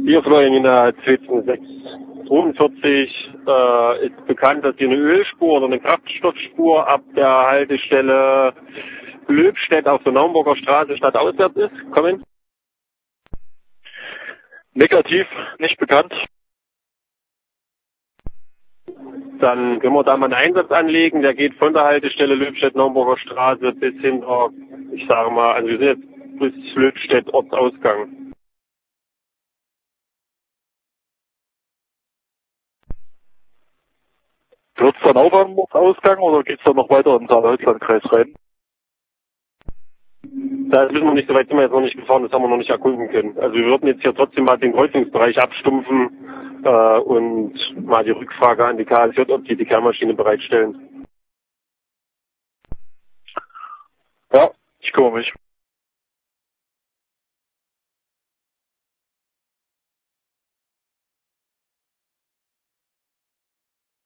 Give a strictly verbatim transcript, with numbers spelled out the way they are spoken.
Hier Florianina zweitausendsechshundertvierundvierzig äh, ist bekannt, dass hier eine Ölspur oder eine Kraftstoffspur ab der Haltestelle Löbstedt auf der Naumburger Straße stadtauswärts ist. Kommen. Negativ, nicht bekannt. Dann können wir da mal einen Einsatz anlegen. Der geht von der Haltestelle Löbstedt-Naumburger Straße bis hinter, ich sage mal, also wir sind jetzt bis Löbstedt Ortsausgang. Wird es dann auch am Ortsausgang oder geht es dann noch weiter in den Saale-Holzland-Kreis rein? Da wissen wir nicht, so weit sind wir jetzt noch nicht gefahren, das haben wir noch nicht erkunden können. Also wir würden jetzt hier trotzdem mal den Kreuzungsbereich abstumpfen äh, und mal die Rückfrage an die K S J, ob die die Kehrmaschine bereitstellen. Ja, ich kümmere mich.